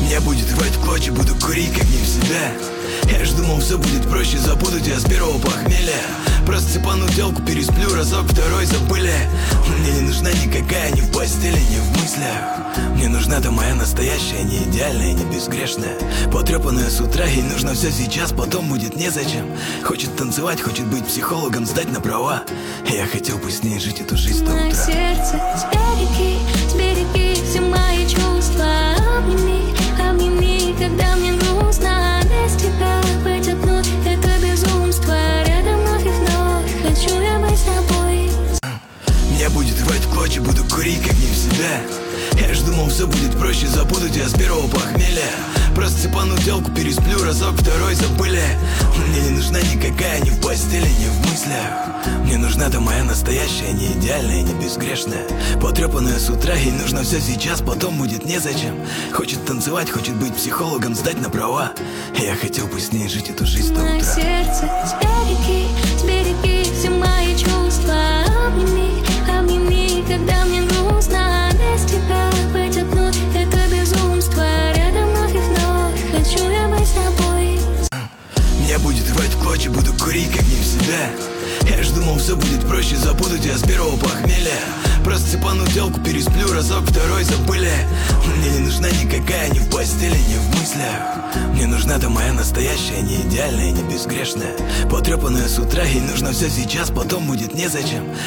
Меня будет рвать в клочья, буду курить как не в себя. Я ж думал, все будет проще, забуду тебя с первого похмелья. Просто цепану телку, пересплю разок, второй забыли. Мне не нужна никакая, ни в постели, ни в мыслях. Мне нужна та моя настоящая, не идеальная, не безгрешная, потрепанная с утра, ей нужно все сейчас, потом будет незачем. Хочет танцевать, хочет быть психологом, сдать на права. Я хотел бы с ней жить эту жизнь до утра. Мое сердце, сбереги все мои чувства. Обними, когда мне грустно. Без тебя быть одной — это безумство. Рядом вновь и вновь хочу я быть с тобой. Меня будет рвать в клочья, буду курить как не в себя. Я ж думал, все будет проще, забуду тебя с первого похмелья. Просто цепану телку, пересплю разок, второй забыли. Мне не нужна никакая, ни в постели, ни в мыслях. Мне нужна та моя настоящая, не идеальная, не безгрешная, потрепанная с утра, ей нужно все сейчас, потом будет незачем. Хочет танцевать, хочет быть психологом, сдать на права. Я хотел бы с ней жить эту жизнь до Мое утра. сердце, сбереги все мои чувства. Обними, когда мне грустно. Без тебя быть одной — это безумство. Рядом вновь и вновь хочу я быть с тобой. Меня будет рвать в клочья, буду курить как не в себя. Я ж думал, все будет проще, забуду тебя с первого похмелья. Просто цепану телку, пересплю разок, второй забыли. Мне не нужна никакая, ни в постели, ни в мыслях. Мне нужна та моя настоящая, не идеальная, не безгрешная, потрепанная с утра, ей нужно все сейчас, потом будет незачем.